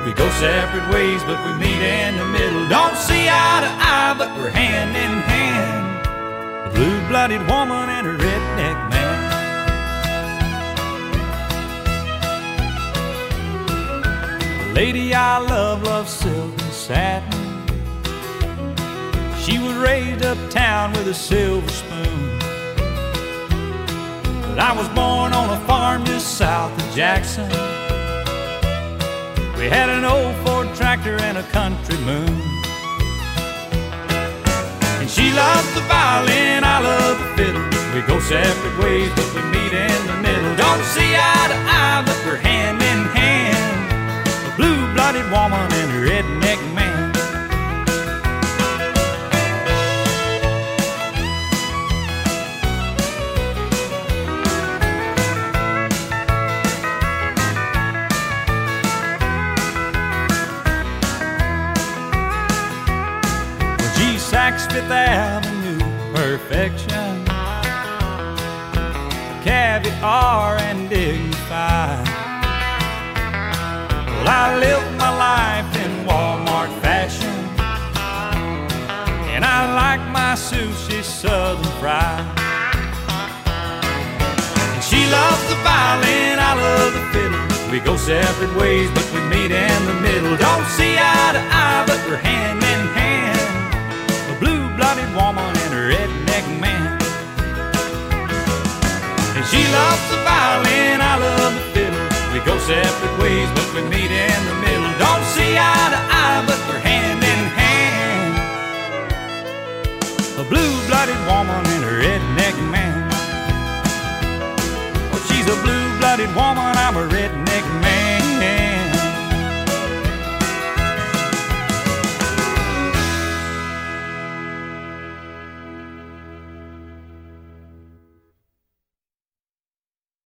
We go separate ways, but we meet in the middle. Don't see eye to eye, but we're hand in hand. A blue-blooded woman and a redneck man. The lady I love loves silk and satin. She was raised uptown with a silver spoon. But I was born on a farm just south of Jackson. We had an old Ford tractor and a country moon. And she loves the violin, I love the fiddle. We go separate ways, but we meet in the middle. Don't see eye to eye, but we're hand in hand. A blue-blooded woman and a redneck man. Saks Fifth Avenue, perfection, caviar and dignified. Well, I live my life in Walmart fashion, and I like my sushi southern fried. And she loves the violin, I love the fiddle. We go separate ways, but we meet in the middle. Don't see eye to eye, but we're hand in hand. Blue-blooded woman and a redneck man. And she loves the violin, I love the fiddle. We go separate ways, but we meet in the middle. Don't see eye to eye, but we're hand in hand. A blue-blooded woman and a redneck man. Well, she's a blue-blooded woman, I'm a redneck man.